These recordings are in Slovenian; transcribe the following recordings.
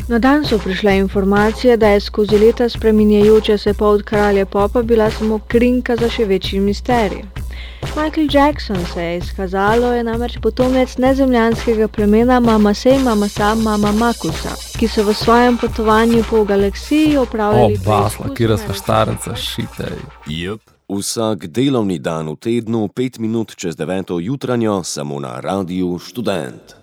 Na dan so prišle informacije, da je skozi leta spreminjajoča se pot kralja popa bila samo krinka za še večji misterij. Michael Jackson, se je izkazalo, je namreč potomec nezemljanskega plemena Mamasej Mamasam Mama Makusa, ki so v svojem potovanju po galaksiji opravljali basla, kira sva štarenca, šitej. Jep, vsak delovni dan v tednu 5 minut čez 9. jutranjo samo na Radiu Študent.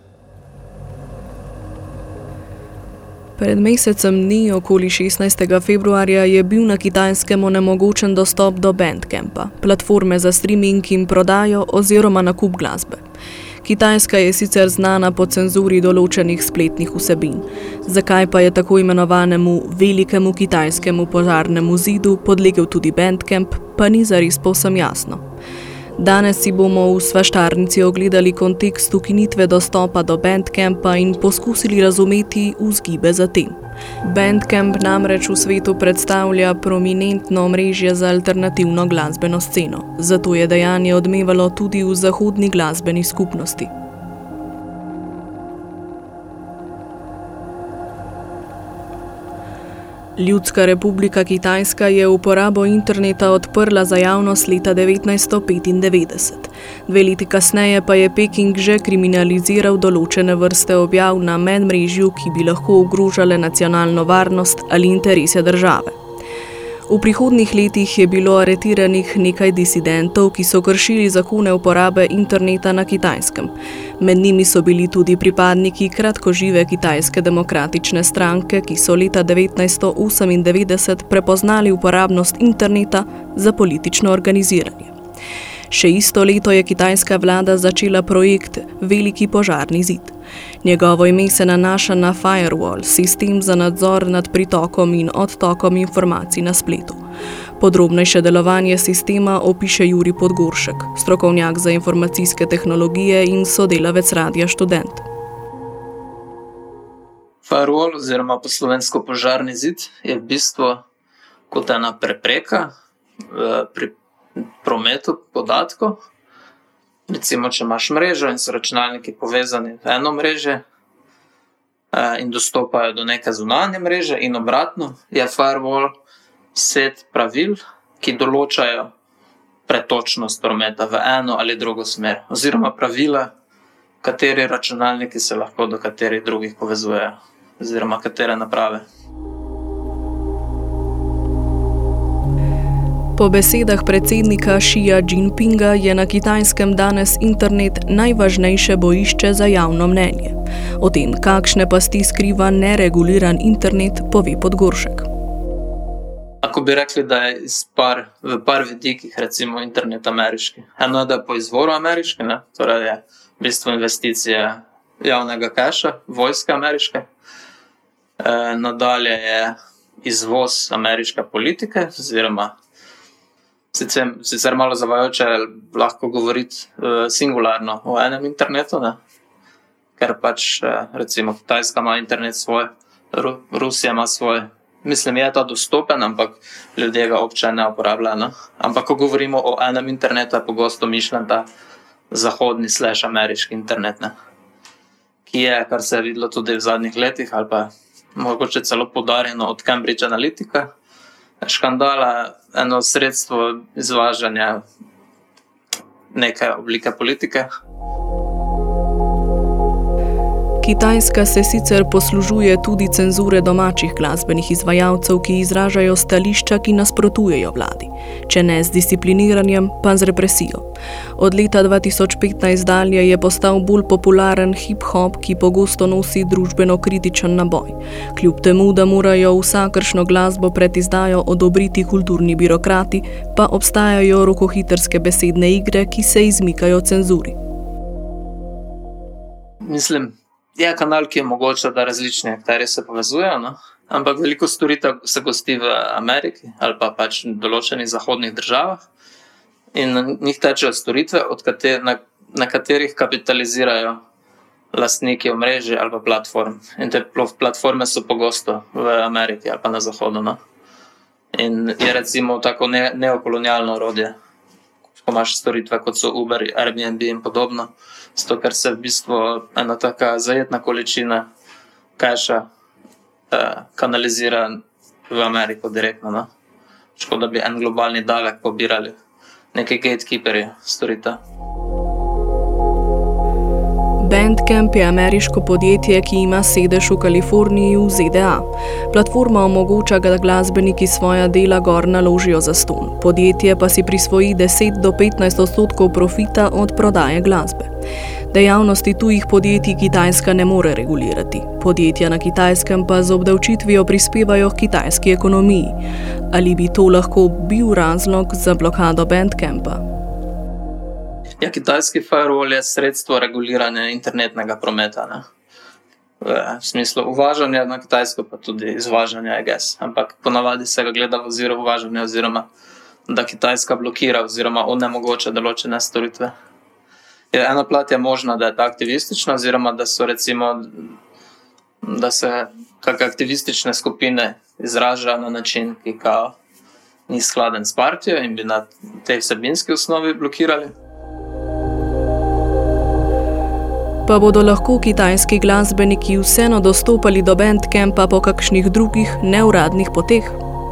Pred mesecem dni, okoli 16. februarja, je bil na Kitajskem onemogočen dostop do Bandcampa, platforme za streaming in prodajo oziroma nakup glasbe. Kitajska je sicer znana po cenzuri določenih spletnih vsebin. Zakaj pa je tako imenovanemu velikemu kitajskemu požarnemu zidu podlegel tudi Bandcamp, pa ni zares povsem jasno. Danes si bomo v svaštarnici ogledali kontekst ukinitve dostopa do Bandcampa in poskusili razumeti vzgibe za tem. Bandcamp namreč v svetu predstavlja prominentno omrežje za alternativno glasbeno sceno, zato je dejanje odmevalo tudi v zahodni glasbeni skupnosti. Ljudska republika Kitajska je uporabo interneta odprla za javnost leta 1995. 2 leti kasneje pa je Peking že kriminaliziral določene vrste objav na medmrežju, ki bi lahko ogrožale nacionalno varnost ali interese države. V prihodnjih letih je bilo aretiranih nekaj disidentov, ki so kršili zakone uporabe interneta na Kitajskem. Med njimi so bili tudi pripadniki kratkožive Kitajske demokratične stranke, ki so leta 1998 prepoznali uporabnost interneta za politično organiziranje. Še isto leto je kitajska vlada začela projekt Veliki požarni zid. Njegovo ime se nanaša na firewall, sistem za nadzor nad pritokom in odtokom informacij na spletu. Podrobnejše delovanje sistema opiše Jurij Podgoršek, strokovnjak za informacijske tehnologije in sodelavec Radia Študent. Firewall oziroma po slovensko požarni zid je v bistvu kot ena prepreka pri prometu podatkov. Recimo, če imaš mrežo in so računalniki povezani v eno mreže in dostopajo do neke zunanje mreže in obratno, je firewall set pravil, ki določajo pretočnost prometa v eno ali drugo smer, oziroma pravila, kateri računalniki se lahko do katerih drugih povezujejo, oziroma katere naprave. Po besedah predsednika Xija Jinpinga je na Kitajskem danes internet najvažnejše bojišče za javno mnenje. O tem, kakšne pasti skriva nereguliran internet, pove Podgoršek. Ako bi rekli, da je v par vidikih recimo internet ameriški. Eno je, da je po izvoru ameriški, torej je v bistvu investicija javnega keša, vojske ameriške. Nadalje je izvoz ameriške politike, oziroma sicer malo zavajajoče lahko govoriti singularno o enem internetu, ker pač recimo Kitajska ima internet svoj, Rusija ima svoj. Mislim, je ta dostopen, ampak ljudje ga obče ne uporabljajo. Ampak ko govorimo o enem internetu, je pogosto mišljen ta zahodni / ameriški internet, ki je, kar se je videlo tudi v zadnjih letih, ali pa mogoče celo poudarjeno od Cambridge Analytica, škandala, eno sredstvo izvažanja neke oblike politike. Kitajska se sicer poslužuje tudi cenzure domačih glasbenih izvajalcev, ki izražajo stališča, ki nasprotujejo vladi. Če ne z discipliniranjem, pa z represijo. Od leta 2015 dalje je postal bolj popularen hip-hop, ki pogosto nosi družbeno kritičen naboj. Kljub temu, da morajo vsakršno glasbo pred izdajo odobriti kulturni birokrati, pa obstajajo rokohitrske besedne igre, ki se izmikajo cenzuri. Mislim, je kanal, ki omogoča, da različni akterji se povezujejo, ampak veliko storitev se gosti v Ameriki ali pa pač v določenih zahodnih državah in na njih tečejo storitve, na katerih kapitalizirajo lastniki omrežij ali pa platform. In te platforme so pogosto v Ameriki ali pa na zahodu. In je recimo tako neokolonialno orodje, ko imaš storitve, kot so Uber, Airbnb in podobno, zato ker se v bistvu ena taka zajetna količina keša kanalizira v Ameriko direktno. No? Škoda bi en globalni davek pobirali. Neki gatekeeperji storita. Bandcamp je ameriško podjetje, ki ima sedež v Kaliforniji v ZDA. Platforma omogoča, da glasbeniki svoja dela gor naložijo zastonj. Podjetje pa si prisvoji 10 do 15% profita od prodaje glasbe. Dejavnosti tujih podjetij Kitajska ne more regulirati. Podjetja na Kitajskem pa z obdavčitvijo prispevajo k kitajski ekonomiji. Ali bi to lahko bil razlog za blokado Bandcampa? Ja, kitajski firewall je sredstvo reguliranja internetnega prometa. Ne? V smislu uvažanja na Kitajsko, pa tudi izvažanja, I guess. Ampak ponavadi se ga gleda v oziru uvažanja, oziroma da Kitajska blokira oziroma onemogoča določene storitve. Ena plat je možna, da je ta aktivistična, oziroma da so recimo, da se kakšne aktivistične skupine izražajo na način, ki kao ni skladen s partijo in bi na tej vsebinski osnovi blokirali. Pa bodo lahko kitajski glasbeniki vseeno dostopali do Bandcampa po kakšnih drugih neuradnih poteh?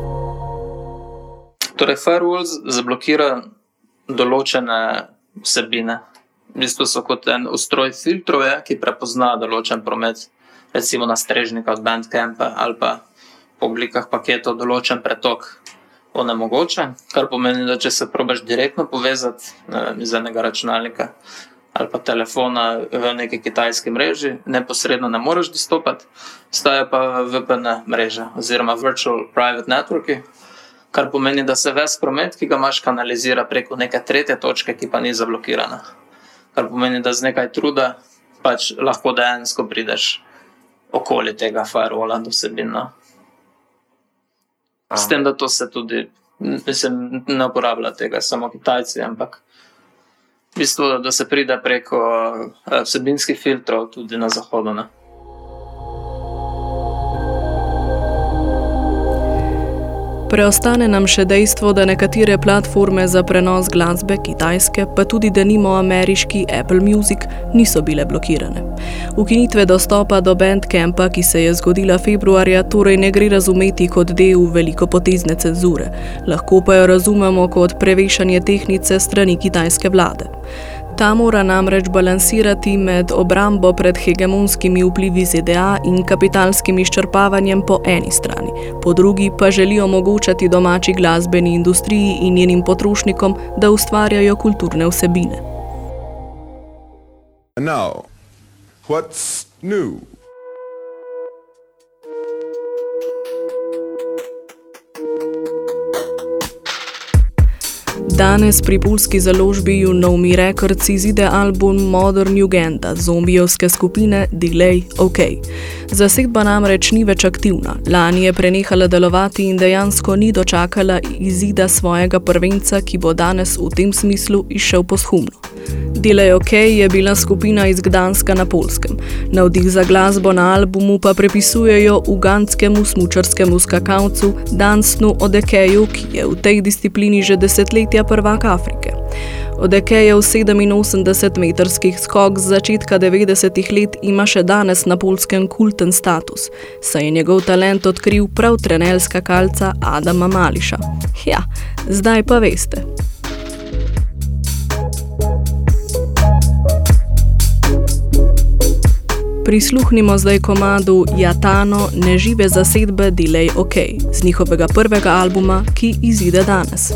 Torej, firewall zablokira določene vsebine. V bistvu so kot en ustroj filtrov, ki prepozna določen promet, recimo na strežnika od Bandcampa ali pa po oblikah paketov določen pretok onemogoče, kar pomeni, da če se probaš direktno povezati iz enega računalnika ali pa telefona v neki kitajski mreži, neposredno ne moreš dostopati, staja pa VPN mreža oziroma Virtual Private Networki, kar pomeni, da se ves promet, ki ga imaš, kanalizira preko neke tretje točke, ki pa ni zablokirana. Kar pomeni, da z nekaj truda pač lahko dejansko prideš okoli tega firewalla do vsebin. S tem, da to se tudi ne uporablja tega samo Kitajci, ampak v bistvu, da se pride preko vsebinskih filtrov tudi na zahodu. Ne? Preostane nam še dejstvo, da nekatere platforme za prenos glasbe Kitajske, pa tudi denimo ameriški Apple Music, niso bile blokirane. Ukinitve dostopa do Bandcampa, ki se je zgodila februarja, torej ne gre razumeti kot del velikopotezne cenzure. Lahko pa jo razumemo kot prevešanje tehtnice strani kitajske vlade. Ta mora namreč balansirati med obrambo pred hegemonskimi vplivi ZDA in kapitalskim izčrpavanjem po eni strani, po drugi pa želi omogočati domači glasbeni industriji in njenim potrošnikom, da ustvarjajo kulturne vsebine. Now, what's new? Danes pri poljski založbi Unknown Records izide album Modern Jugenda zombijevske skupine Delay OK. Zasedba namreč ni več aktivna. Lani je prenehala delovati in dejansko ni dočakala izida svojega prvenca, ki bo danes v tem smislu izšel posthumno. Delay OK je bila skupina iz Gdanska na Poljskem. Navdih za glasbo na albumu pa prepisujejo ugandskemu smučarskemu skakalcu Dansnu Odekeju, ki je v tej disciplini že desetletja prvak Afrike. Odekejev 87-metrskih skok z začetka 90-ih let ima še danes na Poljskem kulten status, saj je njegov talent odkril prav trener skakalca Adama Mališa. Ja, zdaj pa veste. Prisluhnimo zdaj komadu Jatano nežive zasedbe Delay OK z njihovega prvega albuma, ki izide danes.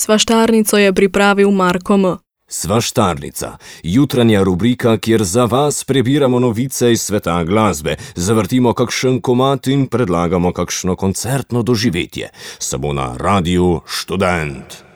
Svaštarnico je pripravil Marko M. Svaštarnica, jutranja rubrika, kjer za vas prebiramo novice iz sveta glasbe, zavrtimo kakšen komad in predlagamo kakšno koncertno doživetje. Samo na Radiu Študent.